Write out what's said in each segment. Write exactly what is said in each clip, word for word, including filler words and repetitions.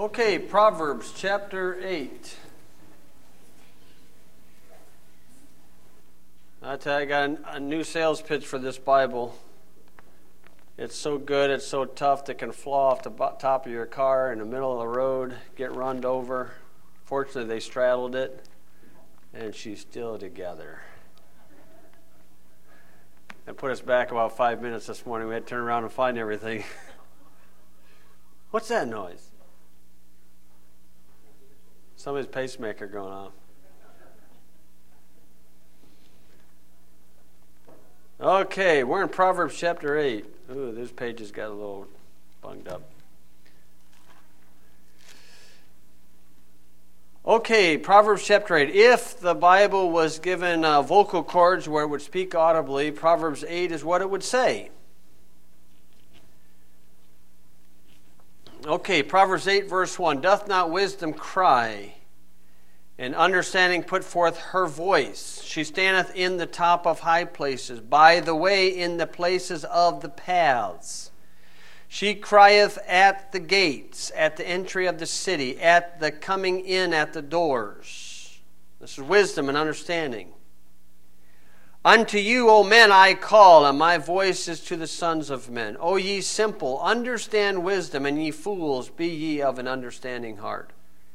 Okay, Proverbs chapter eight. I tell you, I got a, a new sales pitch for this Bible. It's so good, it's so tough, it can fly off the top of your car in the middle of the road, get run over. Fortunately, they straddled it, and she's still together. That put us back about five minutes this morning. We had to turn around and find everything. What's that noise? Somebody's pacemaker going off. Okay, we're in Proverbs chapter eight. Ooh, this page has got a little bunged up. Okay, Proverbs chapter eight. If the Bible was given uh, vocal cords where it would speak audibly, Proverbs eight is what it would say. Okay, Proverbs eight verse one. Doth not wisdom cry, and understanding put forth her voice? She standeth in the top of high places, by the way in the places of the paths. She crieth at the gates, at the entry of the city, at the coming in at the doors. This is wisdom and understanding. Unto you, O men, I call, and my voice is to the sons of men. O ye simple, understand wisdom, and ye fools, be ye of an understanding heart.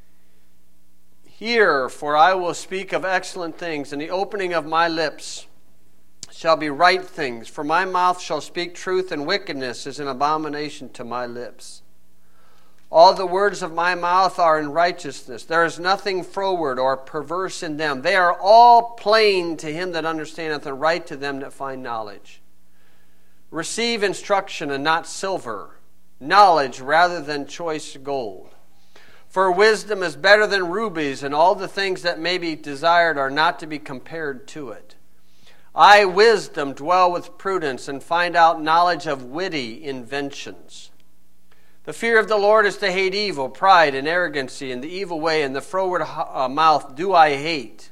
Hear, for I will speak of excellent things, and the opening of my lips shall be right things. For my mouth shall speak truth, and wickedness is an abomination to my lips. All the words of my mouth are in righteousness. There is nothing froward or perverse in them. They are all plain to him that understandeth, and right to them that find knowledge. Receive instruction, and not silver, knowledge rather than choice gold. For wisdom is better than rubies, and all the things that may be desired are not to be compared to it. I, wisdom, dwell with prudence, and find out knowledge of witty inventions. The fear of the Lord is to hate evil, pride and arrogancy, and the evil way, and the froward uh, mouth do I hate.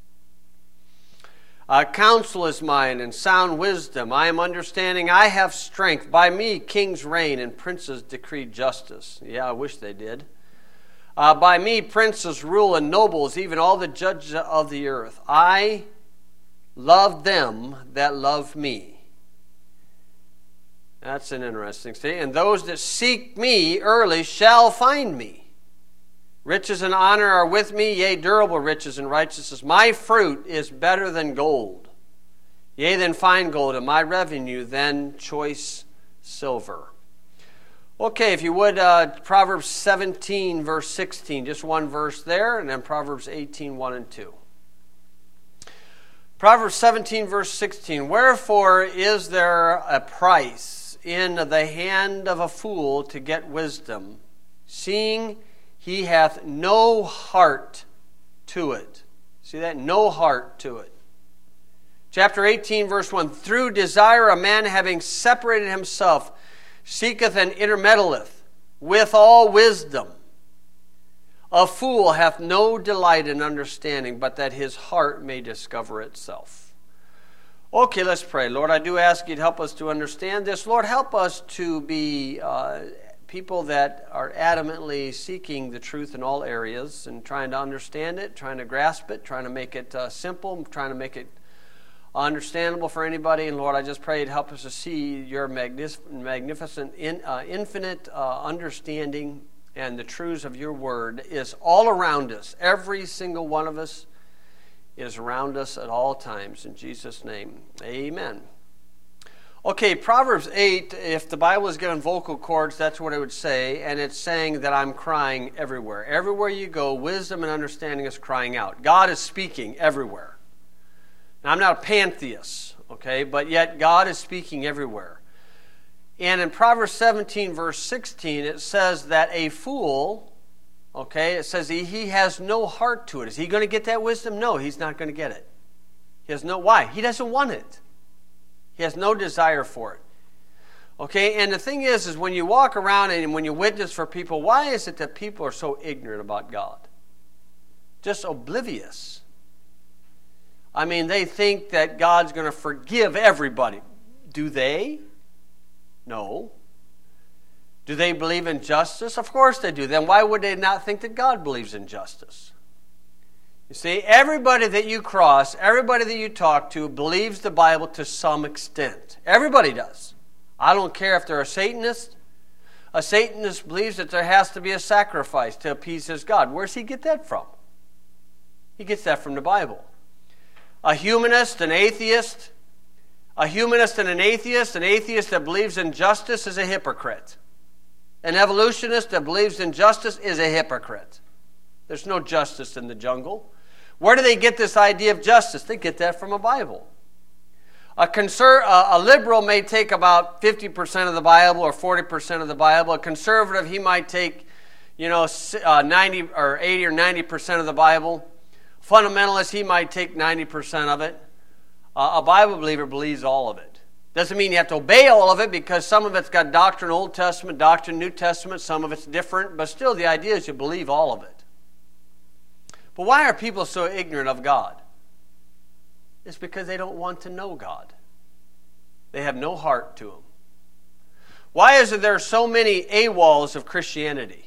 Uh, counsel is mine, and sound wisdom. I am understanding, I have strength. By me kings reign, and princes decree justice. Yeah, I wish they did. Uh, by me princes rule, and nobles, even all the judges of the earth. I love them that love me. That's an interesting statement. And those that seek me early shall find me. Riches and honor are with me, yea, durable riches and righteousness. My fruit is better than gold, yea, than fine gold, and my revenue than choice silver. Okay, if you would, uh, Proverbs seventeen, verse sixteen, just one verse there, and then Proverbs eighteen, one and two. Proverbs seventeen, verse sixteen, wherefore is there a price in the hand of a fool to get wisdom, seeing he hath no heart to it? See that? No heart to it. Chapter eighteen, verse one, through desire a man having separated himself, seeketh and intermeddleth with all wisdom. A fool hath no delight in understanding, but that his heart may discover itself. Okay, let's pray. Lord, I do ask you to help us to understand this. Lord, help us to be uh, people that are adamantly seeking the truth in all areas and trying to understand it, trying to grasp it, trying to make it uh, simple, trying to make it understandable for anybody. And Lord, I just pray to help us to see your magnif- magnificent, in, uh, infinite uh, understanding, and the truths of your word is all around us. Every single one of us is around us at all times. In Jesus' name, amen. Okay, Proverbs eight, if the Bible is given vocal cords, that's what it would say, and it's saying that I'm crying everywhere. Everywhere you go, wisdom and understanding is crying out. God is speaking everywhere. Now, I'm not a pantheist, okay, but yet God is speaking everywhere. And in Proverbs seventeen, verse sixteen, it says that a fool, okay, it says he, he has no heart to it. Is he going to get that wisdom? No, he's not going to get it. He has no, why? He doesn't want it. He has no desire for it. Okay, and the thing is, is when you walk around and when you witness for people, why is it that people are so ignorant about God? Just oblivious. I mean, they think that God's going to forgive everybody. Do they? No. Do they believe in justice? Of course they do. Then why would they not think that God believes in justice? You see, everybody that you cross, everybody that you talk to believes the Bible to some extent. Everybody does. I don't care if they're a Satanist. A Satanist believes that there has to be a sacrifice to appease his God. Where does he get that from? He gets that from the Bible. A humanist, an atheist, a humanist and an atheist, an atheist that believes in justice is a hypocrite. An evolutionist that believes in justice is a hypocrite. There's no justice in the jungle. Where do they get this idea of justice? They get that from a Bible. A, conser- a liberal may take about fifty percent of the Bible or forty percent of the Bible. A conservative, he might take, you know, uh, ninety or eighty or ninety percent of the Bible. Fundamentalist, he might take ninety percent of it. Uh, a Bible believer believes all of it. Doesn't mean you have to obey all of it, because some of it's got doctrine Old Testament, doctrine New Testament, some of it's different, but still the idea is you believe all of it. But why are people so ignorant of God? It's because they don't want to know God. They have no heart to Him. Why is it there are so many AWOLs of Christianity?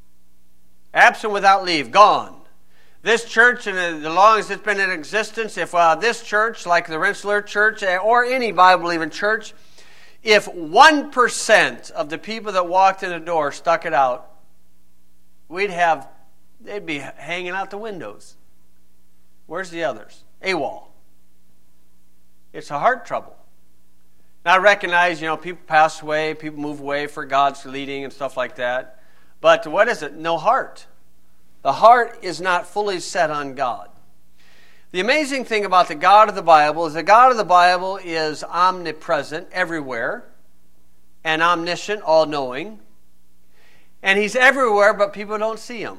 Absent without leave, gone. This church, and as long as it's been in existence, if uh, this church, like the Rensselaer Church, or any Bible-believing church, if one percent of the people that walked in the door stuck it out, we'd have, they'd be hanging out the windows. Where's the others? AWOL. It's a heart trouble. Now I recognize, you know, people pass away, people move away for God's leading and stuff like that. But what is it? No heart. The heart is not fully set on God. The amazing thing about the God of the Bible is the God of the Bible is omnipresent everywhere and omniscient, all-knowing. And He's everywhere, but people don't see Him.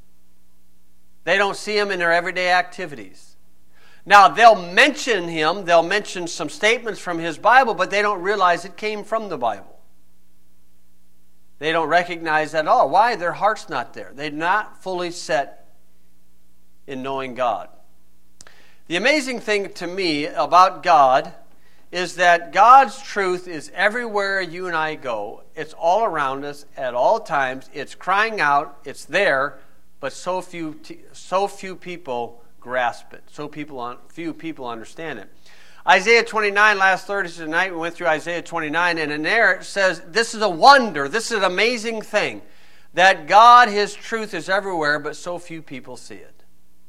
They don't see Him in their everyday activities. Now, they'll mention Him, they'll mention some statements from His Bible, but they don't realize it came from the Bible. They don't recognize that at all. Why? Their heart's not there. They're not fully set in knowing God. The amazing thing to me about God is that God's truth is everywhere you and I go. It's all around us at all times. It's crying out. It's there, but so few, so few people grasp it. So people, few people understand it. Isaiah twenty-nine, last Thursday night, we went through Isaiah twenty-nine, and in there it says, this is a wonder, this is an amazing thing, that God, His truth is everywhere, but so few people see it.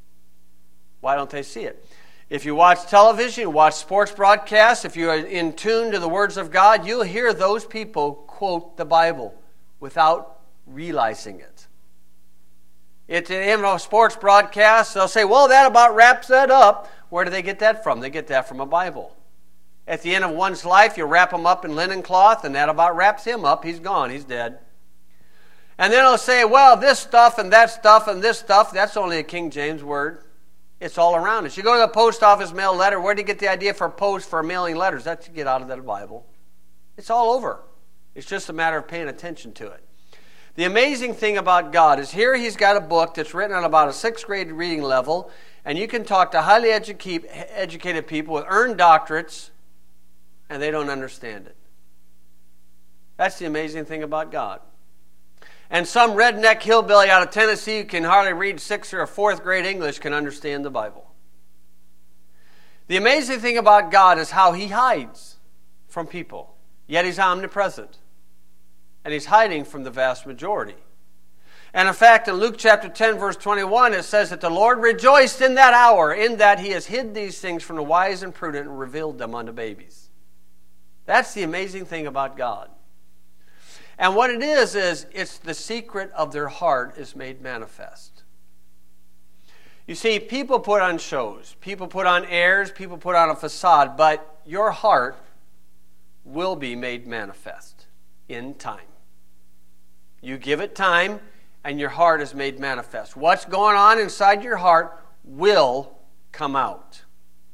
Why don't they see it? If you watch television, you watch sports broadcasts, if you're in tune to the words of God, you'll hear those people quote the Bible without realizing it. It's in a sports broadcast, they'll say, well, that about wraps that up. Where do they get that from? They get that from a Bible. At the end of one's life, you wrap him up in linen cloth, and that about wraps him up. He's gone. He's dead. And then they'll say, well, this stuff and that stuff and this stuff, that's only a King James word. It's all around us. You go to the post office, mail a letter. Where do you get the idea for post for mailing letters? That's you get out of that Bible. It's all over. It's just a matter of paying attention to it. The amazing thing about God is here He's got a book that's written on about a sixth grade reading level, and you can talk to highly educated, educated people with earned doctorates, and they don't understand it. That's the amazing thing about God. And some redneck hillbilly out of Tennessee who can hardly read sixth or fourth grade English can understand the Bible. The amazing thing about God is how He hides from people, yet He's omnipresent. And He's hiding from the vast majority. And in fact, in Luke chapter ten, verse twenty-one, it says that the Lord rejoiced in that hour, in that He has hid these things from the wise and prudent and revealed them unto babies. That's the amazing thing about God. And what it is, is it's the secret of their heart is made manifest. You see, people put on shows, people put on airs, people put on a facade, but your heart will be made manifest in time. You give it time, and your heart is made manifest. What's going on inside your heart will come out.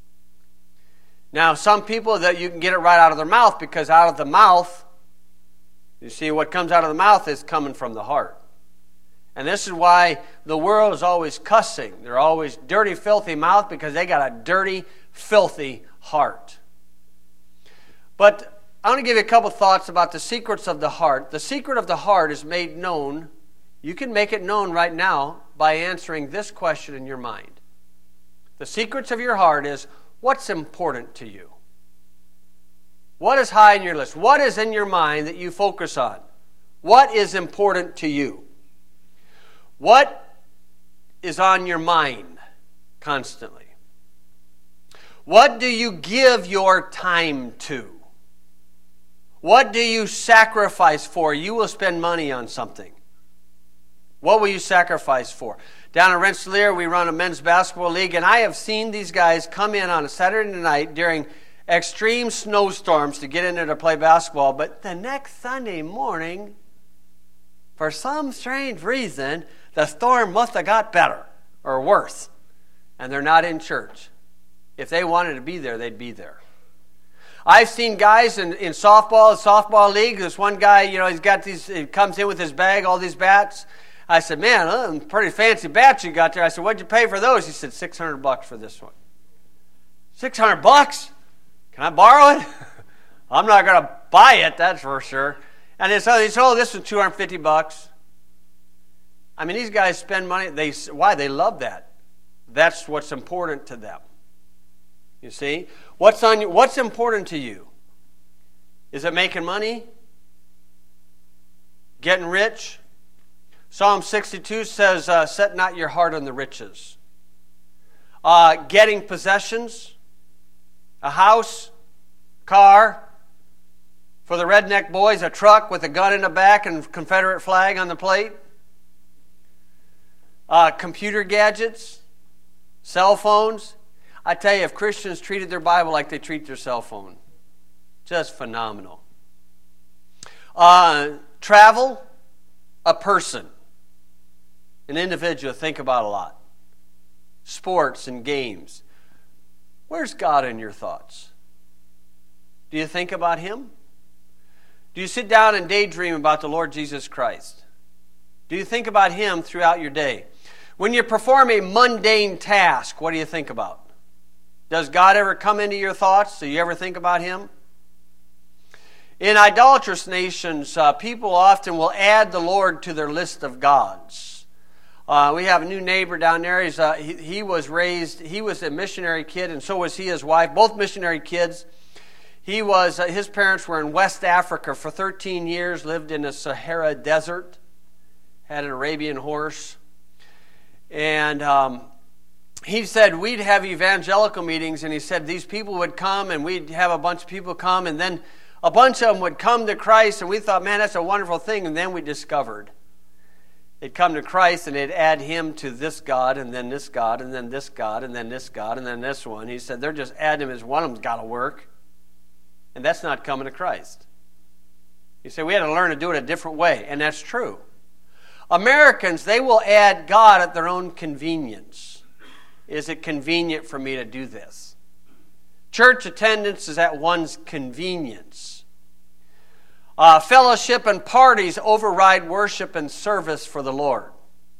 Now, some people, that you can get it right out of their mouth, because out of the mouth, you see, what comes out of the mouth is coming from the heart. And this is why the world is always cussing. They're always dirty, filthy mouth, because they got a dirty, filthy heart. But I want to give you a couple thoughts about the secrets of the heart. The secret of the heart is made known. You can make it known right now by answering this question in your mind. The secrets of your heart is, what's important to you? What is high in your list? What is in your mind that you focus on? What is important to you? What is on your mind constantly? What do you give your time to? What do you sacrifice for? You will spend money on something. What will you sacrifice for? Down in Rensselaer, we run a men's basketball league, and I have seen these guys come in on a Saturday night during extreme snowstorms to get in there to play basketball, but the next Sunday morning, for some strange reason, the storm must have got better or worse, and they're not in church. If they wanted to be there, they'd be there. I've seen guys in, in softball, softball league. This one guy, you know, he's got these, he comes in with his bag, all these bats. I said, man, uh, pretty fancy bats you got there. I said, what'd you pay for those? He said, six hundred bucks for this one. six hundred bucks? Can I borrow it? I'm not going to buy it, that's for sure. And they said, oh, this was two hundred fifty bucks. I mean, these guys spend money. They Why? They love that. That's what's important to them. You see? What's on you, what's important to you? Is it making money? Getting rich? Psalm sixty-two says, uh, set not your heart on the riches. Uh, getting possessions? A house? Car? For the redneck boys, a truck with a gun in the back and Confederate flag on the plate? Uh, computer gadgets? Cell phones? I tell you, if Christians treated their Bible like they treat their cell phone, just phenomenal. Uh, travel, a person, an individual, think about a lot. Sports and games. Where's God in your thoughts? Do you think about Him? Do you sit down and daydream about the Lord Jesus Christ? Do you think about Him throughout your day? When you perform a mundane task, what do you think about? Does God ever come into your thoughts? Do you ever think about Him? In idolatrous nations, uh, people often will add the Lord to their list of gods. Uh, we have a new neighbor down there. He's, uh, he, he was raised, he was a missionary kid, and so was he, his wife, both missionary kids. He was, uh, his parents were in West Africa for thirteen years, lived in the Sahara Desert, had an Arabian horse. And um, he said we'd have evangelical meetings, and he said these people would come, and we'd have a bunch of people come, and then a bunch of them would come to Christ, and we thought, man, that's a wonderful thing. And then we discovered they'd come to Christ, and they'd add Him to this God, and then this God, and then this God, and then this God, and then this one. He said they're just adding Him as one of them's got to work, and that's not coming to Christ. He said we had to learn to do it a different way, and that's true. Americans, they will add God at their own convenience. Is it convenient for me to do this? Church attendance is at one's convenience. Uh, fellowship and parties override worship and service for the Lord.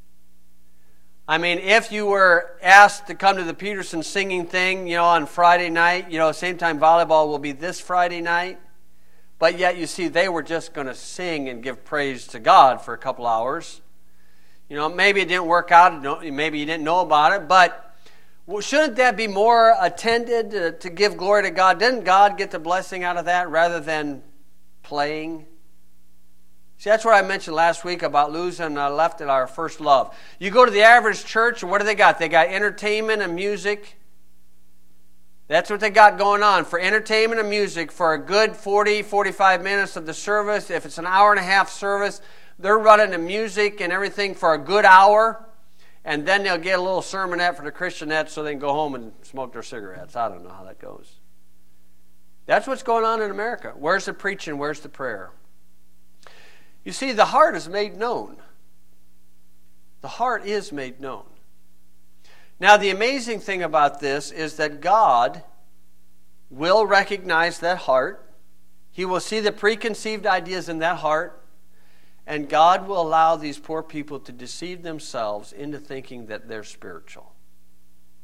I mean, if you were asked to come to the Peterson singing thing, you know, on Friday night, you know, same time volleyball will be this Friday night, but yet you see they were just going to sing and give praise to God for a couple hours. You know, maybe it didn't work out, maybe you didn't know about it, but well, shouldn't that be more attended to, to give glory to God? Didn't God get the blessing out of that rather than playing? See, that's what I mentioned last week about losing uh, left at our first love. You go to the average church, and what do they got? They got entertainment and music. That's what they got going on. For entertainment and music, for a good forty, forty-five minutes of the service, if it's an hour and a half service, they're running the music and everything for a good hour. And then they'll get a little sermonette for the Christianettes so they can go home and smoke their cigarettes. I don't know how that goes. That's what's going on in America. Where's the preaching? Where's the prayer? You see, the heart is made known. The heart is made known. Now, the amazing thing about this is that God will recognize that heart. He will see the preconceived ideas in that heart. And God will allow these poor people to deceive themselves into thinking that they're spiritual.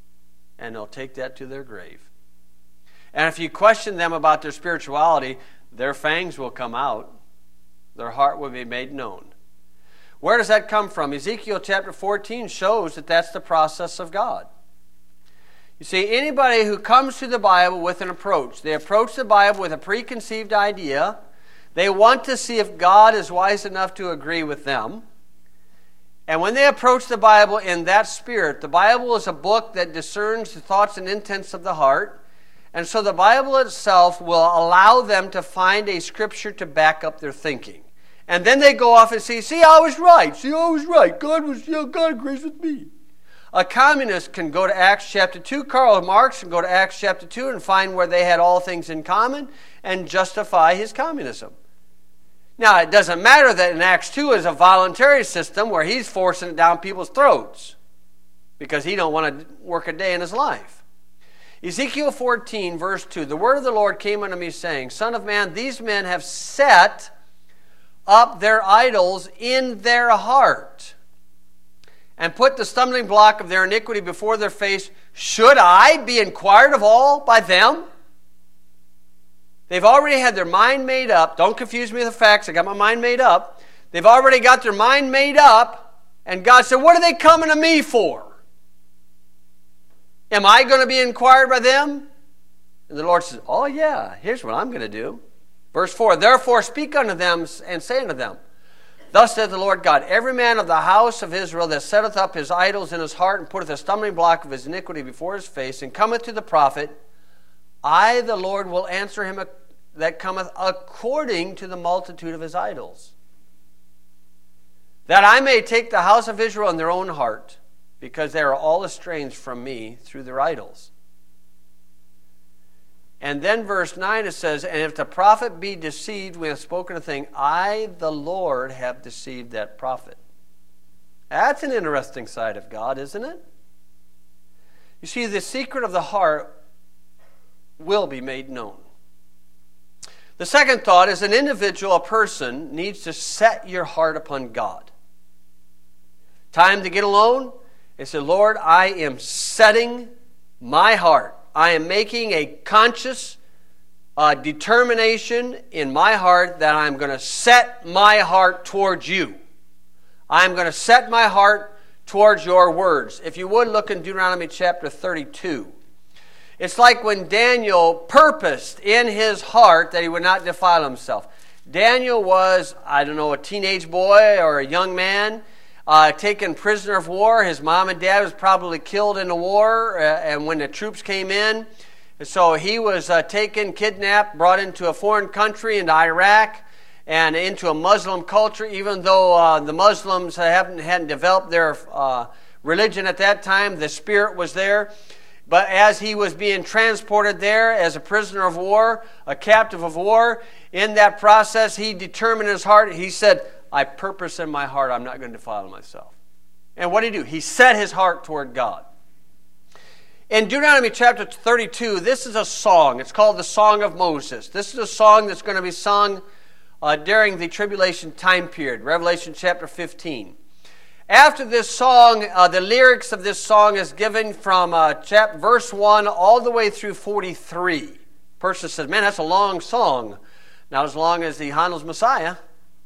And they'll take that to their grave. And if you question them about their spirituality, their fangs will come out. Their heart will be made known. Where does that come from? Ezekiel chapter fourteen shows that that's the process of God. You see, anybody who comes to the Bible with an approach, they approach the Bible with a preconceived idea. They want to see if God is wise enough to agree with them. And when they approach the Bible in that spirit, the Bible is a book that discerns the thoughts and intents of the heart. And so the Bible itself will allow them to find a scripture to back up their thinking. And then they go off and say, see, I was right. See, I was right. God was, you know, God agrees with me. A communist can go to Acts chapter two. Karl Marx can go to Acts chapter two and find where they had all things in common and justify his communism. Now, it doesn't matter that in Acts two is a voluntary system where he's forcing it down people's throats because he don't want to work a day in his life. Ezekiel fourteen, verse two, the word of the Lord came unto me, saying, Son of man, these men have set up their idols in their heart, and put the stumbling block of their iniquity before their face. Should I be inquired of all by them? They've already had their mind made up. Don't confuse me with the facts. I got my mind made up. They've already got their mind made up. And God said, what are they coming to me for? Am I going to be inquired by them? And the Lord says, oh yeah, here's what I'm going to do. Verse four, therefore speak unto them and say unto them, thus saith the Lord God, every man of the house of Israel that setteth up his idols in his heart and putteth a stumbling block of his iniquity before his face, and cometh to the prophet, I, the Lord, will answer him that cometh according to the multitude of his idols, that I may take the house of Israel in their own heart, because they are all estranged from me through their idols. And then verse nine it says, and if the prophet be deceived, we have spoken a thing, I, the Lord, have deceived that prophet. That's an interesting side of God, isn't it? You see, the secret of the heart will be made known. The second thought is an individual, a person, needs to set your heart upon God. Time to get alone and say, Lord, I am setting my heart. I am making a conscious uh, determination in my heart that I'm going to set my heart towards you. I'm going to set my heart towards your words. If you would, look in Deuteronomy chapter thirty-two. It's like when Daniel purposed in his heart that he would not defile himself. Daniel was, I don't know, a teenage boy or a young man, Uh, taken prisoner of war. His mom and dad was probably killed in the war, uh, and when the troops came in, so he was uh, taken, kidnapped, brought into a foreign country, into Iraq, and into a Muslim culture. Even though uh, the Muslims haven't hadn't developed their uh, religion at that time, the spirit was there. But as he was being transported there as a prisoner of war, a captive of war, in that process, he determined in his heart. He said, I purpose in my heart I'm not going to defile myself. And what did he do? He set his heart toward God. In Deuteronomy chapter thirty-two, this is a song. It's called the Song of Moses. This is a song that's going to be sung uh, during the tribulation time period, Revelation chapter fifteen. After this song, uh, the lyrics of this song is given from uh, chap- verse one all the way through forty-three. Person says, man, that's a long song. Not as long as the Handel's Messiah.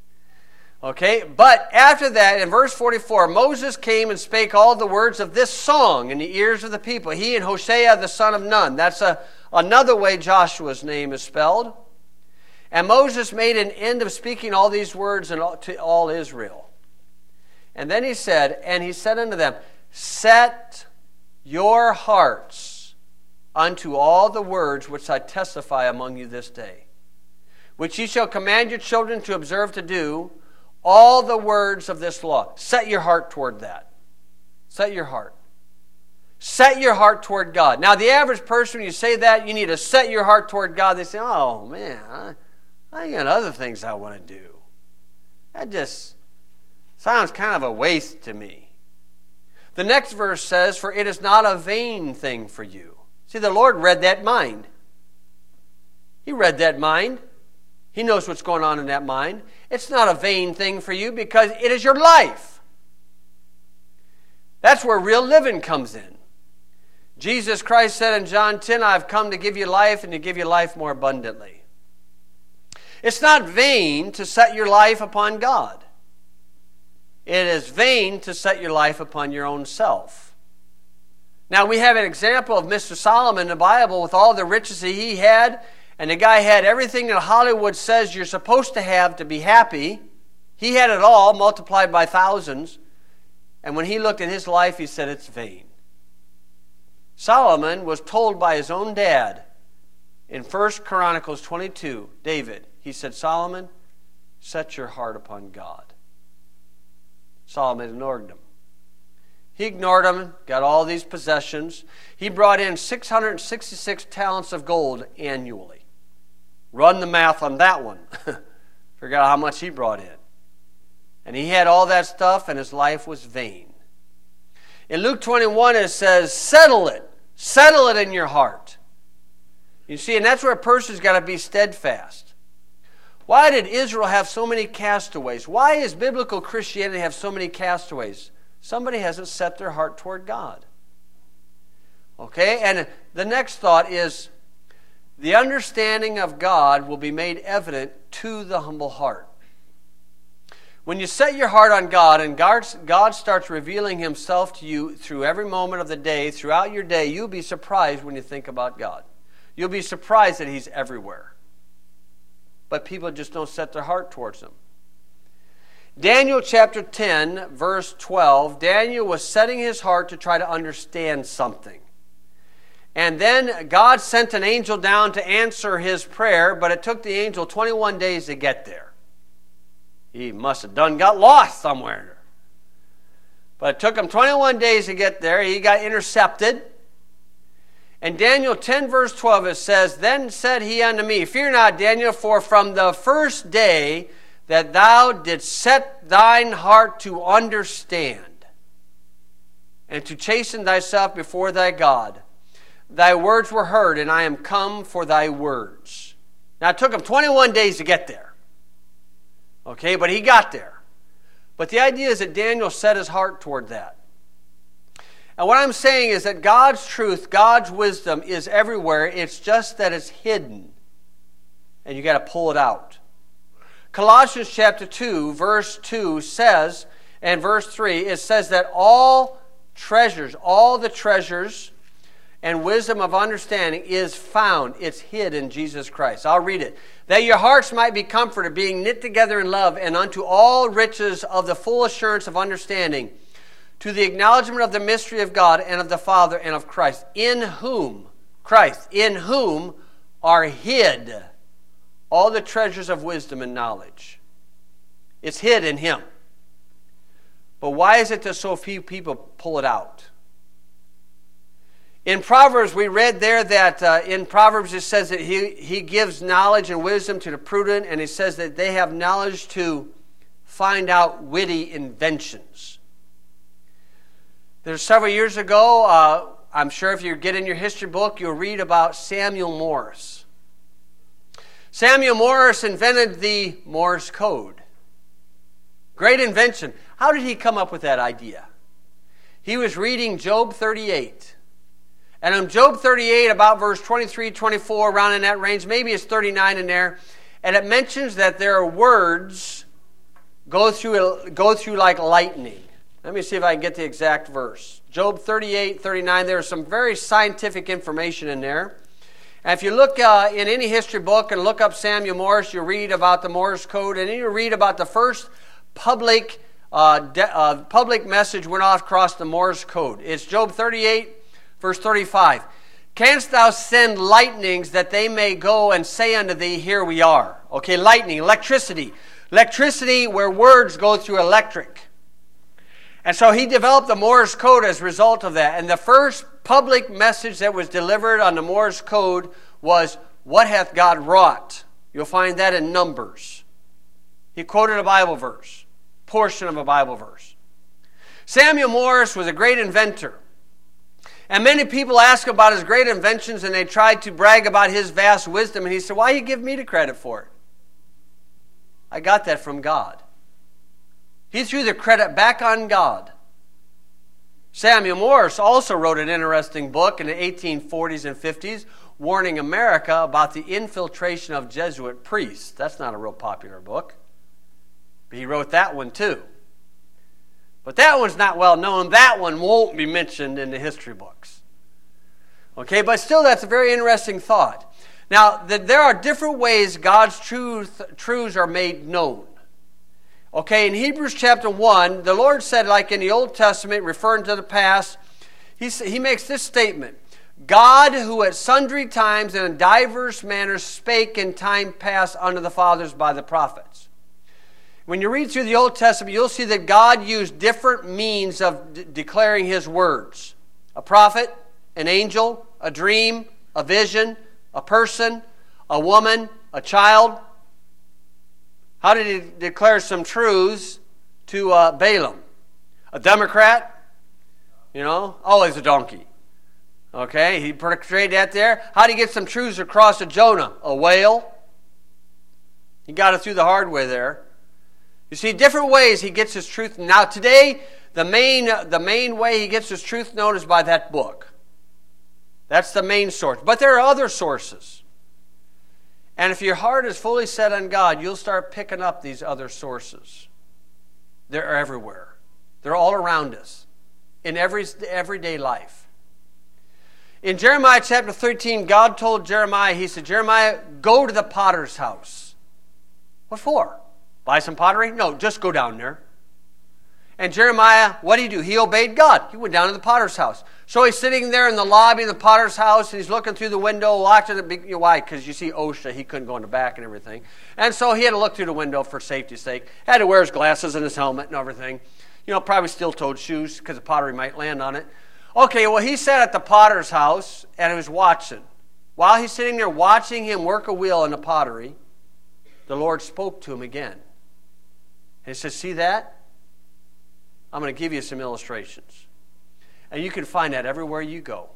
Okay, but after that, in verse forty-four, Moses came and spake all the words of this song in the ears of the people. He and Hosea the son of Nun. That's a, another way Joshua's name is spelled. And Moses made an end of speaking all these words to all Israel. And then he said, and he said unto them, set your hearts unto all the words which I testify among you this day, which ye shall command your children to observe to do, all the words of this law. Set your heart toward that. Set your heart. Set your heart toward God. Now, the average person, when you say that, you need to set your heart toward God. They say, oh, man, I, I got other things I want to do. That just sounds kind of a waste to me. The next verse says, for it is not a vain thing for you. See, the Lord read that mind. He read that mind. He knows what's going on in that mind. It's not a vain thing for you because it is your life. That's where real living comes in. Jesus Christ said in John ten, I've come to give you life and to give you life more abundantly. It's not vain to set your life upon God. It is vain to set your life upon your own self. Now, we have an example of Mister Solomon in the Bible with all the riches that he had, and the guy had everything that Hollywood says you're supposed to have to be happy. He had it all, multiplied by thousands. And when he looked at his life, he said, it's vain. Solomon was told by his own dad in First Chronicles twenty-two, David, he said, Solomon, set your heart upon God. Solomon ignored him. He ignored him, got all these possessions. He brought in six hundred sixty-six talents of gold annually. Run the math on that one. Figure out how much he brought in. And he had all that stuff, and his life was vain. In Luke twenty-one, it says, settle it. Settle it in your heart. You see, and that's where a person's got to be steadfast. Why did Israel have so many castaways? Why does biblical Christianity have so many castaways? Somebody hasn't set their heart toward God. Okay, and the next thought is, the understanding of God will be made evident to the humble heart. When you set your heart on God and God, God starts revealing himself to you through every moment of the day, throughout your day, you'll be surprised when you think about God. You'll be surprised that he's everywhere. But people just don't set their heart towards him. Daniel chapter ten, verse twelve, Daniel was setting his heart to try to understand something. And then God sent an angel down to answer his prayer, but it took the angel twenty-one days to get there. He must have done got lost somewhere. But it took him twenty-one days to get there. He got intercepted. And Daniel ten, verse twelve, it says, Then said he unto me, Fear not, Daniel, for from the first day that thou didst set thine heart to understand and to chasten thyself before thy God, thy words were heard, and I am come for thy words. Now, it took him twenty-one days to get there. Okay, but he got there. But the idea is that Daniel set his heart toward that. And what I'm saying is that God's truth, God's wisdom is everywhere. It's just that it's hidden. And you got to pull it out. Colossians chapter two, verse two says, and verse three, it says that all treasures, all the treasures and wisdom of understanding is found. It's hid in Jesus Christ. I'll read it. That your hearts might be comforted, being knit together in love, and unto all riches of the full assurance of understanding, to the acknowledgement of the mystery of God and of the Father and of Christ, in whom, Christ, in whom are hid all the treasures of wisdom and knowledge. It's hid in him. But why is it that so few people pull it out? In Proverbs, we read there that uh, in Proverbs it says that he, he gives knowledge and wisdom to the prudent, and he says that they have knowledge to find out witty inventions. There's several years ago, uh, I'm sure if you get in your history book, you'll read about Samuel Morse. Samuel Morse invented the Morse code. Great invention. How did he come up with that idea? He was reading Job thirty-eight. And in Job thirty-eight, about verse twenty-three, twenty-four, around in that range, maybe it's thirty-nine in there, and it mentions that there are words go through, go through like lightning. Let me see if I can get the exact verse. Job thirty-eight, thirty-nine, there's some very scientific information in there. And if you look uh, in any history book and look up Samuel Morse, you'll read about the Morse code, and then you'll read about the first public uh, de- uh, public message went off across the Morse code. It's Job thirty-eight, verse thirty-five. Canst thou send lightnings that they may go and say unto thee, here we are. Okay, lightning, electricity. Electricity where words go through electric. And so he developed the Morse code as a result of that. And the first public message that was delivered on the Morse code was, what hath God wrought? You'll find that in Numbers. He quoted a Bible verse, portion of a Bible verse. Samuel Morse was a great inventor. And many people ask about his great inventions, and they tried to brag about his vast wisdom. And he said, why you give me the credit for it? I got that from God. He threw the credit back on God. Samuel Morse also wrote an interesting book in the eighteen forties and fifties, warning America about the infiltration of Jesuit priests. That's not a real popular book. But he wrote that one too. But that one's not well known. That one won't be mentioned in the history books. Okay, but still that's a very interesting thought. Now, the, there are different ways God's truth, truths are made known. Okay, in Hebrews chapter one, the Lord said, like in the Old Testament, referring to the past, he, he makes this statement. God, who at sundry times and in divers manners spake in time past unto the fathers by the prophets. When you read through the Old Testament, you'll see that God used different means of de- declaring His words. A prophet, an angel, a dream, a vision, a person, a woman, a child. How did He declare some truths to uh, Balaam? A Democrat? You know, always a donkey. Okay, he portrayed that there. How did he get some truths across to Jonah? A whale. He got it through the hard way there. You see, different ways he gets his truth. Now today, the main, the main way he gets his truth known is by that book. That's the main source. But there are other sources. And if your heart is fully set on God, you'll start picking up these other sources. They're everywhere. They're all around us in every everyday life. In Jeremiah chapter thirteen, God told Jeremiah, He said, Jeremiah, go to the potter's house. What for? Buy some pottery? No, just go down there. And Jeremiah, what did he do? He obeyed God. He went down to the potter's house. So he's sitting there in the lobby of the potter's house, and he's looking through the window, watching it. You know, why? Because you see OSHA, he couldn't go in the back and everything. And so he had to look through the window for safety's sake. Had to wear his glasses and his helmet and everything. You know, probably steel-toed shoes because the pottery might land on it. Okay, well, he sat at the potter's house, and he was watching. While he's sitting there watching him work a wheel in the pottery, the Lord spoke to him again. And he says, see that? I'm going to give you some illustrations. And you can find that everywhere you go.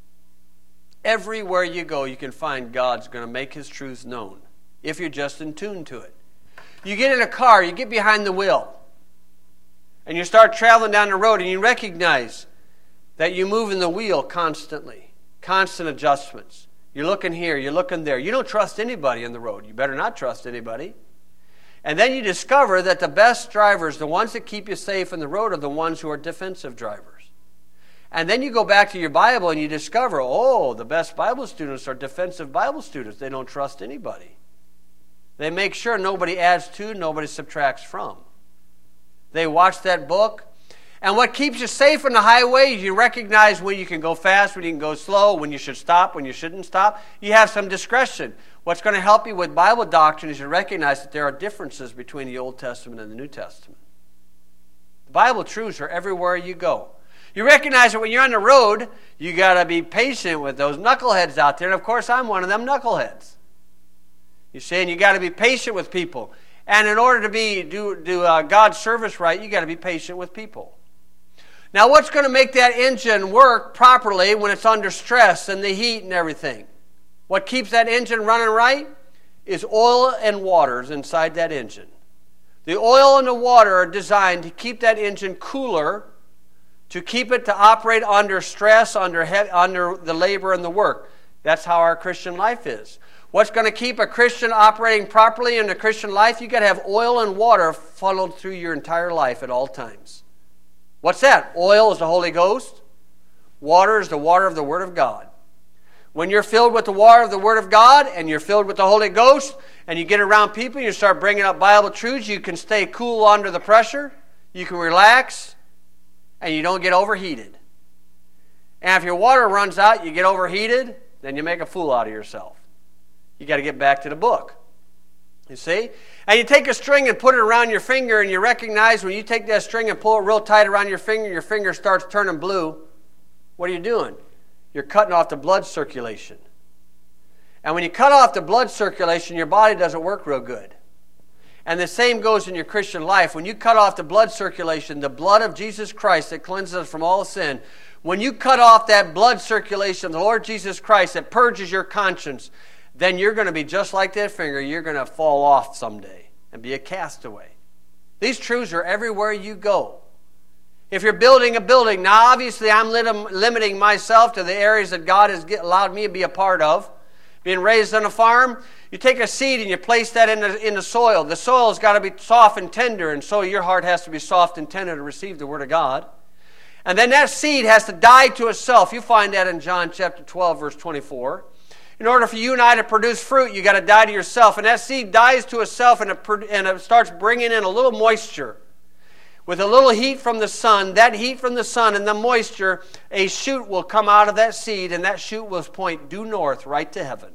Everywhere you go, you can find God's going to make His truths known if you're just in tune to it. You get in a car, you get behind the wheel, and you start traveling down the road, and you recognize that you move in the wheel constantly. Constant adjustments. You're looking here, you're looking there. You don't trust anybody on the road. You better not trust anybody. And then you discover that the best drivers, the ones that keep you safe on the road, are the ones who are defensive drivers. And then you go back to your Bible and you discover, oh, the best Bible students are defensive Bible students. They don't trust anybody. They make sure nobody adds to, nobody subtracts from. They watch that book. And what keeps you safe on the highway is you recognize when you can go fast, when you can go slow, when you should stop, when you shouldn't stop. You have some discretion. What's going to help you with Bible doctrine is you recognize that there are differences between the Old Testament and the New Testament. The Bible truths are everywhere you go. You recognize that when you're on the road, you got to be patient with those knuckleheads out there. And of course, I'm one of them knuckleheads. You're saying you got to be patient with people. And in order to be do, do uh, God's service right, you got to be patient with people. Now, what's going to make that engine work properly when it's under stress and the heat and everything? What keeps that engine running right is oil and waters inside that engine. The oil and the water are designed to keep that engine cooler, to keep it to operate under stress, under, he- under the labor and the work. That's how our Christian life is. What's going to keep a Christian operating properly in the Christian life? You've got to have oil and water funneled through your entire life at all times. What's that? Oil is the Holy Ghost. Water is the water of the Word of God. When you're filled with the water of the Word of God and you're filled with the Holy Ghost and you get around people and you start bringing up Bible truths, you can stay cool under the pressure, you can relax, and you don't get overheated. And if your water runs out, you get overheated, then you make a fool out of yourself. You got to get back to the book. You see? And you take a string and put it around your finger, and you recognize when you take that string and pull it real tight around your finger, your finger starts turning blue. What are you doing? You're cutting off the blood circulation. And when you cut off the blood circulation, your body doesn't work real good. And the same goes in your Christian life. When you cut off the blood circulation, the blood of Jesus Christ that cleanses us from all sin, when you cut off that blood circulation, the Lord Jesus Christ that purges your conscience, then you're going to be just like that finger. You're going to fall off someday and be a castaway. These truths are everywhere you go. If you're building a building, now obviously I'm lim- limiting myself to the areas that God has get, allowed me to be a part of. being raised on a farm, you take a seed and you place that in the, in the soil. The soil's got to be soft and tender, and so your heart has to be soft and tender to receive the Word of God. And then that seed has to die to itself. You find that in John chapter twelve, verse twenty-four. In order for you and I to produce fruit, you got to die to yourself. And that seed dies to itself, and it, and it starts bringing in a little moisture. With a little heat from the sun, that heat from the sun and the moisture, a shoot will come out of that seed, and that shoot will point due north right to heaven.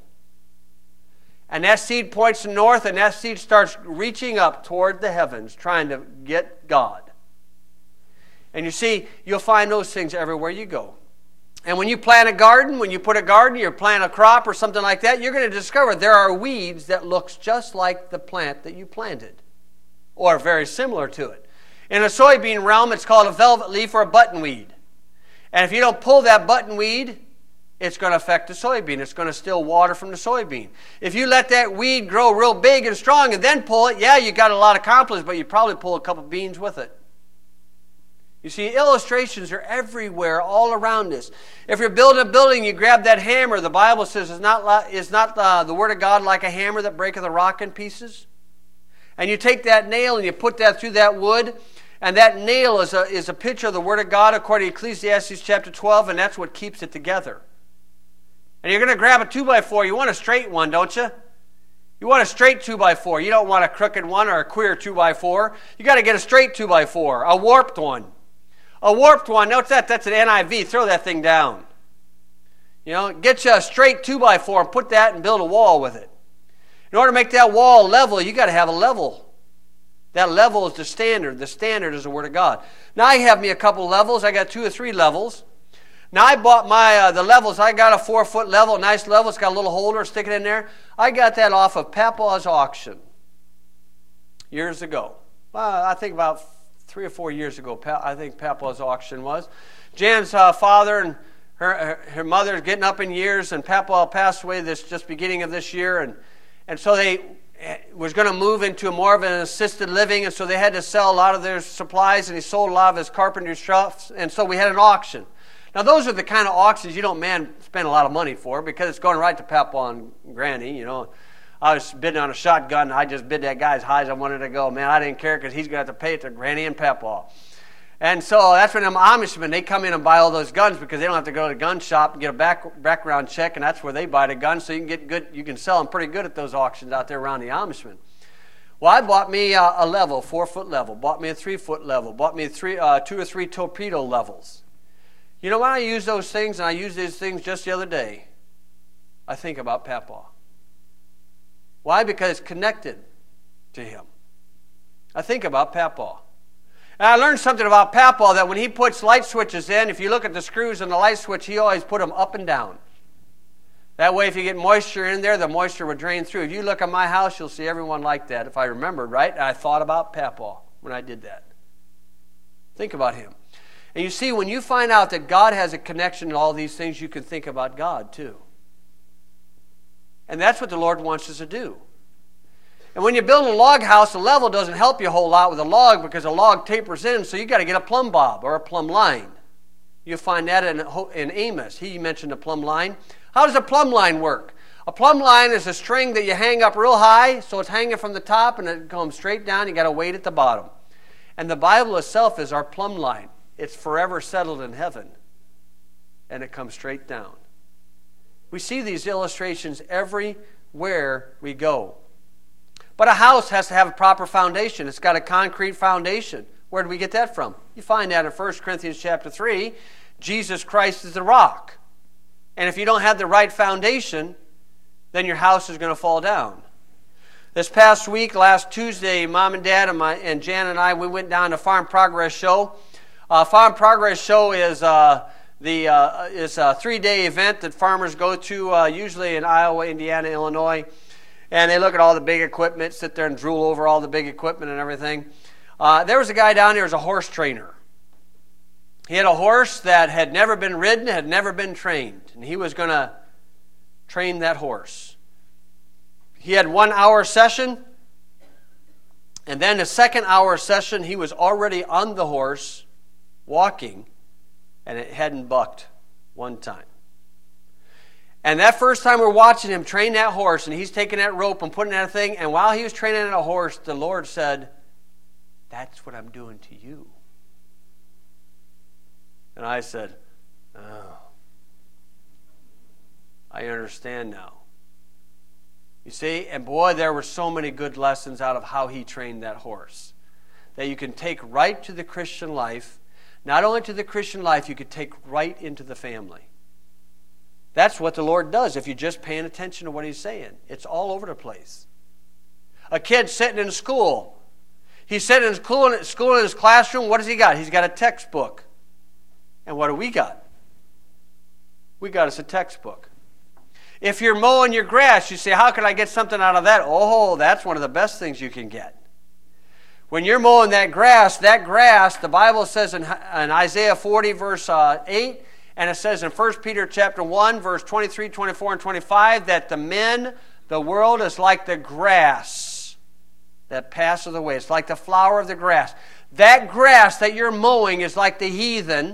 And that seed points north, and that seed starts reaching up toward the heavens, trying to get God. And you see, you'll find those things everywhere you go. And when you plant a garden, when you put a garden, you plant a crop or something like that, you're going to discover there are weeds that looks just like the plant that you planted, or very similar to it. In the soybean realm, it's called a velvet leaf or a buttonweed. And if you don't pull that buttonweed, it's going to affect the soybean. It's going to steal water from the soybean. If you let that weed grow real big and strong and then pull it, yeah, you got a lot accomplished, but you probably pull a couple beans with it. You see, illustrations are everywhere, all around us. If you're building a building, you grab that hammer. The Bible says, is not, is not the, the Word of God like a hammer that breaketh a rock in pieces? And you take that nail and you put that through that wood, and that nail is a, is a picture of the Word of God according to Ecclesiastes chapter twelve, and that's what keeps it together. And you're going to grab a two by four. You want a straight one, don't you? You want a straight two by four. You don't want a crooked one or a queer two by four. You got to get a straight two by four, a warped one. A warped one, notice that, that's an N I V. Throw that thing down. You know, get you a straight two by four and put that and build a wall with it. In order to make that wall level, you got to have a level. That level is the standard. The standard is the Word of God. Now I have me a couple levels. I got two or three levels. Now I bought my uh, the levels. I got a four foot level, nice level. It's got a little holder sticking in there. I got that off of Papaw's auction years ago. Well, I think about three or four years ago. I think Papaw's auction was. Jan's uh, father and her, her her mother getting up in years, and Papaw passed away this just beginning of this year, and and so they was going to move into more of an assisted living, and so they had to sell a lot of their supplies, and he sold a lot of his carpentry stuff, and so we had an auction. Now those are the kind of auctions you don't man spend a lot of money for, because it's going right to Papaw and Granny. You know, I was bidding on a shotgun, and I just bid that guy as high as I wanted to go. Man, I didn't care, because he's going to have to pay it to Granny and Papaw. And so that's when them Amishmen, they come in and buy all those guns, because they don't have to go to the gun shop and get a back, background check, and that's where they buy the guns, so you can get good. You can sell them pretty good at those auctions out there around the Amishmen. Well, I bought me a, a level, four foot level, bought me a three foot level, bought me three, uh, two or three torpedo levels. You know, when I use those things, and I used these things just the other day, I think about Papaw. Why? Because it's connected to him. I think about Papaw. And I learned something about Papaw, that when he puts light switches in, if you look at the screws on the light switch, he always put them up and down. That way, if you get moisture in there, the moisture would drain through. If you look at my house, you'll see everyone like that, if I remembered right. And I thought about Papaw when I did that. Think about him. And you see, when you find out that God has a connection to all these things, you can think about God too. And that's what the Lord wants us to do. And when you build a log house, a level doesn't help you a whole lot with a log, because a log tapers in, so you got to get a plumb bob or a plumb line. You'll find that in, in Amos. He mentioned a plumb line. How does a plumb line work? A plumb line is a string that you hang up real high, so it's hanging from the top and it comes straight down. You got to wait at the bottom. And the Bible itself is our plumb line. It's forever settled in heaven, and it comes straight down. We see these illustrations everywhere we go. But a house has to have a proper foundation. It's got a concrete foundation. Where do we get that from? You find that in First Corinthians chapter three. Jesus Christ is the rock. And if you don't have the right foundation, then your house is going to fall down. This past week, last Tuesday, Mom and Dad and, my, and Jan and I, we went down to Farm Progress Show. Uh, Farm Progress Show is uh, the uh, is a three-day event that farmers go to, uh, usually in Iowa, Indiana, Illinois. And they look at all the big equipment, sit there and drool over all the big equipment and everything. Uh, there was a guy down there who was a horse trainer. He had a horse that had never been ridden, had never been trained. And he was going to train that horse. He had one hour session. And then the second hour session, he was already on the horse, walking, and it hadn't bucked one time. And that first time we're watching him train that horse, and he's taking that rope and putting that thing, and while he was training that horse, the Lord said, "That's what I'm doing to you." And I said, "Oh, I understand now." You see, and boy, there were so many good lessons out of how he trained that horse that you can take right to the Christian life. Not only to the Christian life, you could take right into the family. That's what the Lord does if you're just paying attention to what he's saying. It's all over the place. A kid sitting in school. He's sitting in school, school in his classroom. What has he got? He's got a textbook. And what do we got? We got us a textbook. If you're mowing your grass, you say, how can I get something out of that? Oh, that's one of the best things you can get. When you're mowing that grass, that grass, the Bible says in, in Isaiah forty, verse uh, eight, and it says in First Peter chapter one, verse twenty-three, twenty-four, and twenty-five, that the men, the world is like the grass that passeth away. It's like the flower of the grass. That grass that you're mowing is like the heathen,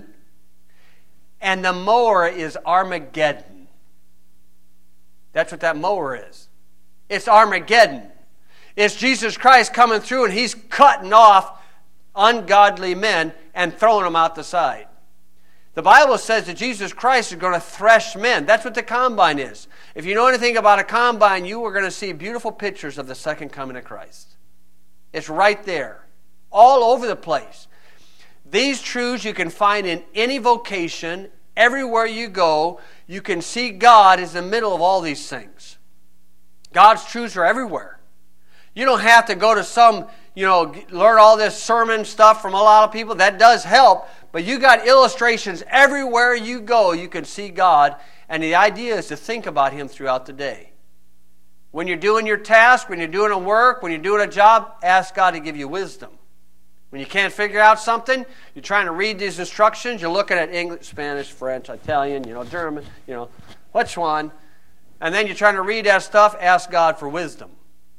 and the mower is Armageddon. That's what that mower is. It's Armageddon. It's Jesus Christ coming through, and he's cutting off ungodly men and throwing them out the side. The Bible says that Jesus Christ is going to thresh men. That's what the combine is. If you know anything about a combine, you are going to see beautiful pictures of the second coming of Christ. It's right there, all over the place. These truths you can find in any vocation, everywhere you go. You can see God is in the middle of all these things. God's truths are everywhere. You don't have to go to some, you know, learn all this sermon stuff from a lot of people. That does help. But you got illustrations everywhere you go. You can see God. And the idea is to think about him throughout the day. When you're doing your task, when you're doing a work, when you're doing a job, ask God to give you wisdom. When you can't figure out something, you're trying to read these instructions, you're looking at English, Spanish, French, Italian, you know, German, you know, which one? And then you're trying to read that stuff, ask God for wisdom.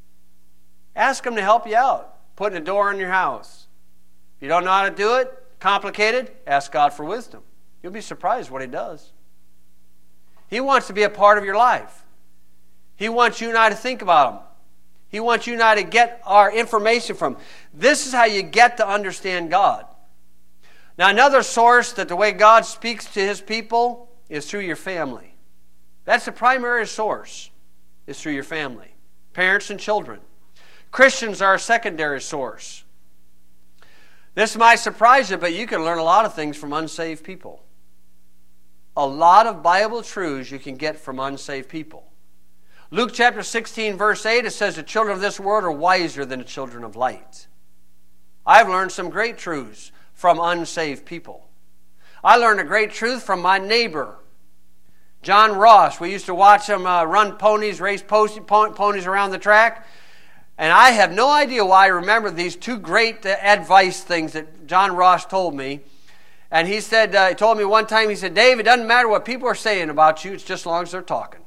Ask him to help you out, putting a door in your house. If you don't know how to do it, complicated, ask God for wisdom. You'll be surprised what he does. He wants to be a part of your life. He wants you and I to think about him. He wants you and I to get our information from. This is how you get to understand God. Now, another source that the way God speaks to his people is through your family. That's the primary source, is through your family. Parents and children. Christians are a secondary source. This might surprise you, but you can learn a lot of things from unsaved people. A lot of Bible truths you can get from unsaved people. Luke chapter sixteen, verse eight, it says, the children of this world are wiser than the children of light. I've learned some great truths from unsaved people. I learned a great truth from my neighbor, John Ross. We used to watch him uh, run ponies, race ponies around the track. And I have no idea why I remember these two great uh, advice things that John Ross told me. And he said, uh, he told me one time, he said, Dave, it doesn't matter what people are saying about you, it's just as long as they're talking.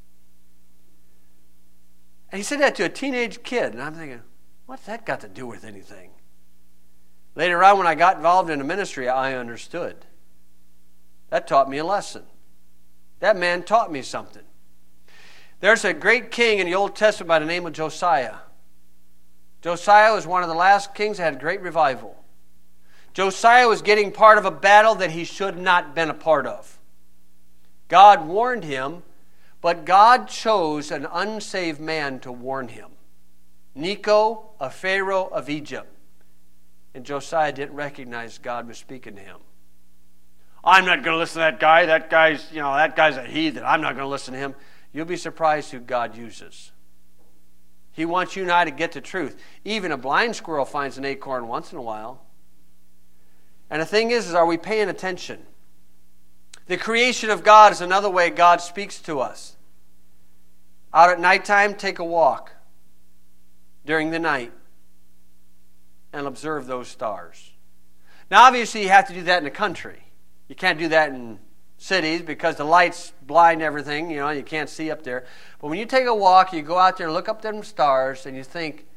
And he said that to a teenage kid, and I'm thinking, what's that got to do with anything? Later on, when I got involved in the ministry, I understood. That taught me a lesson. That man taught me something. There's a great king in the Old Testament by the name of Josiah. Josiah was one of the last kings that had great revival. Josiah was getting part of a battle that he should not have been a part of. God warned him, but God chose an unsaved man to warn him. Necho, a pharaoh of Egypt. And Josiah didn't recognize God was speaking to him. I'm not going to listen to that guy. That guy's, you know, that guy's a heathen. I'm not going to listen to him. You'll be surprised who God uses. He wants you and I to get the truth. Even a blind squirrel finds an acorn once in a while. And the thing is, is are we paying attention? The creation of God is another way God speaks to us. Out at nighttime, take a walk during the night and observe those stars. Now, obviously, you have to do that in the country. You can't do that in cities because the lights blind everything, you know, you can't see up there. But when you take a walk, you go out there and look up them stars and you think,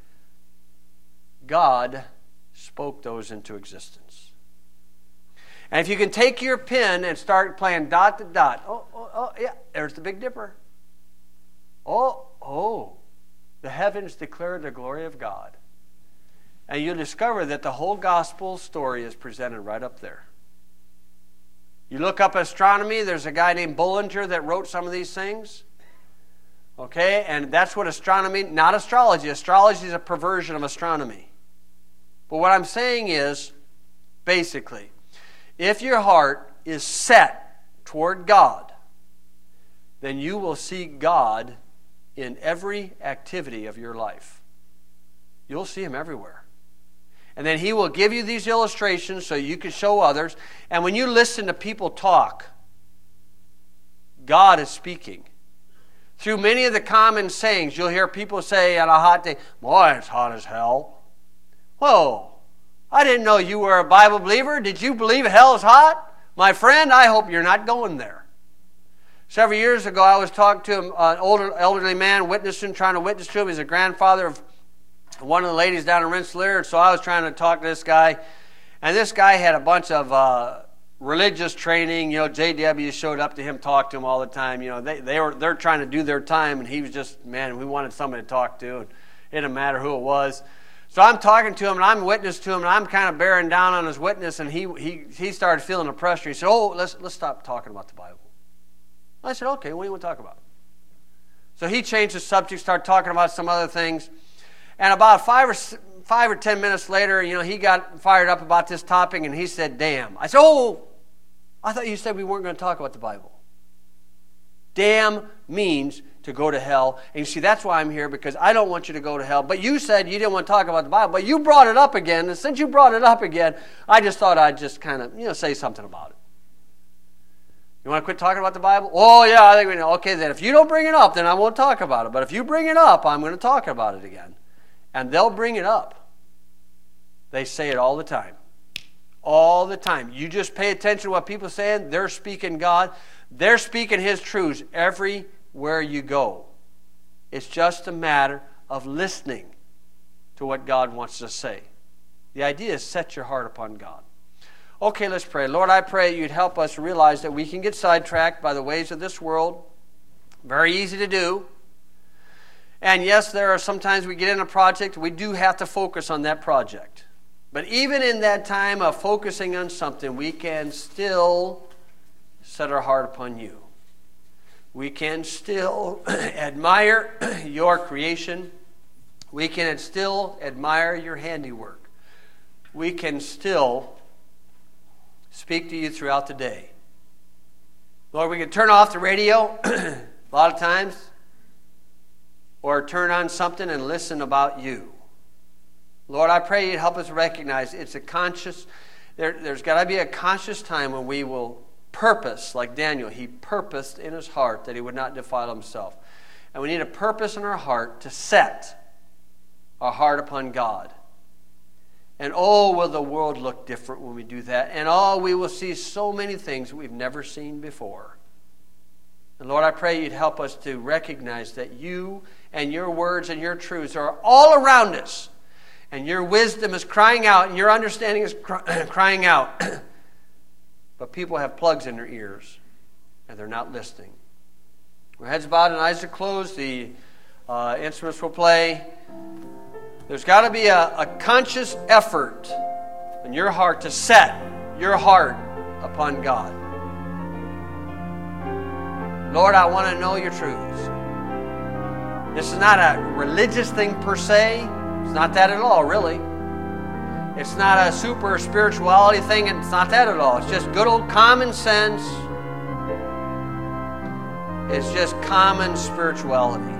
God spoke those into existence. And if you can take your pen and start playing dot to dot, oh, oh, oh, yeah, there's the Big Dipper. Oh, oh, the heavens declare the glory of God. And you'll discover that the whole gospel story is presented right up there. You look up astronomy, there's a guy named Bollinger that wrote some of these things. Okay, and that's what astronomy, not astrology. Astrology is a perversion of astronomy. But what I'm saying is, basically, if your heart is set toward God, then you will see God in every activity of your life. You'll see Him everywhere. And then He will give you these illustrations so you can show others. And when you listen to people talk, God is speaking. Through many of the common sayings, you'll hear people say on a hot day, boy, it's hot as hell. Whoa, I didn't know you were a Bible believer. Did you believe hell is hot? My friend, I hope you're not going there. Several years ago, I was talking to him, an older, elderly man, witnessing, trying to witness to him. He's a grandfather of one of the ladies down in Rensselaer, so I was trying to talk to this guy. And this guy had a bunch of uh, religious training. You know, J W showed up to him, talked to him all the time. You know, they, they were, they're trying to do their time, and he was just, man, we wanted somebody to talk to, and it didn't matter who it was. So I'm talking to him, and I'm witness to him, and I'm kind of bearing down on his witness, and he he he started feeling the pressure. He said, oh, let's, let's stop talking about the Bible. I said, okay, what do you want to talk about? So he changed the subject, started talking about some other things. And about five or five or ten minutes later, you know, he got fired up about this topic, and he said, damn. I said, oh, I thought you said we weren't going to talk about the Bible. Damn means to go to hell. And you see, that's why I'm here, because I don't want you to go to hell. But you said you didn't want to talk about the Bible, but you brought it up again. And since you brought it up again, I just thought I'd just kind of, you know, say something about it. You want to quit talking about the Bible? Oh, yeah, I think we know. Okay, then if you don't bring it up, then I won't talk about it. But if you bring it up, I'm going to talk about it again. And they'll bring it up. They say it all the time. All the time. You just pay attention to what people are saying. They're speaking God. They're speaking His truths everywhere you go. It's just a matter of listening to what God wants to say. The idea is set your heart upon God. Okay, let's pray. Lord, I pray You'd help us realize that we can get sidetracked by the ways of this world. Very easy to do. And yes, there are sometimes we get in a project, we do have to focus on that project. But even in that time of focusing on something, we can still set our heart upon You. We can still admire Your creation. We can still admire Your handiwork. We can still speak to You throughout the day. Lord, we can turn off the radio a lot of times, or turn on something and listen about You. Lord, I pray You'd help us recognize it's a conscious, there, there's got to be a conscious time when we will purpose, like Daniel. He purposed in his heart that he would not defile himself. And we need a purpose in our heart to set our heart upon God. And oh, will the world look different when we do that. And oh, we will see so many things we've never seen before. And Lord, I pray You'd help us to recognize that You and Your words and Your truths are all around us. And Your wisdom is crying out, and Your understanding is cry- crying out. But people have plugs in their ears, and they're not listening. Our heads bowed and eyes are closed. The uh, instruments will play. There's got to be a, a conscious effort in your heart to set your heart upon God. Lord, I want to know Your truths. This is not a religious thing per se. It's not that at all, really. It's not a super spirituality thing. It's not that at all. It's just good old common sense. It's just common spirituality.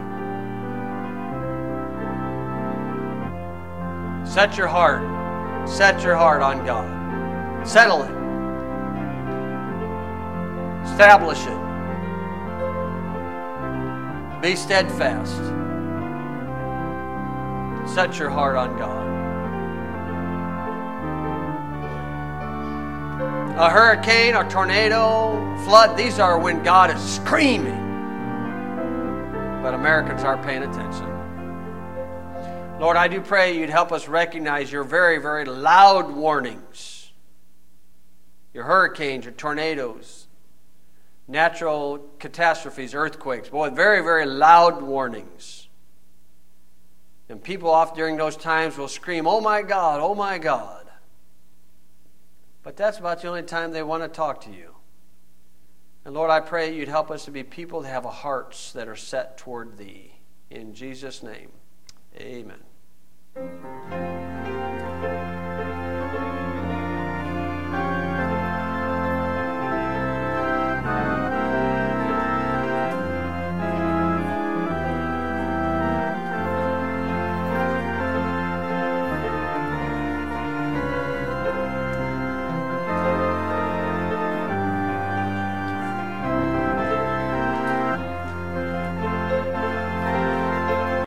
Set your heart. Set your heart on God. Settle it. Establish it. Be steadfast. Set your heart on God. A hurricane, a tornado, flood, these are when God is screaming. But Americans aren't paying attention. Lord, I do pray You'd help us recognize Your very, very loud warnings. Your hurricanes, Your tornadoes. natural catastrophes, earthquakes. Boy, very, very loud warnings. And people oft during those times will scream, "Oh my God, oh my God." But that's about the only time they want to talk to you. And Lord, I pray you'd help us to be people that have hearts that are set toward thee. In Jesus' name, amen.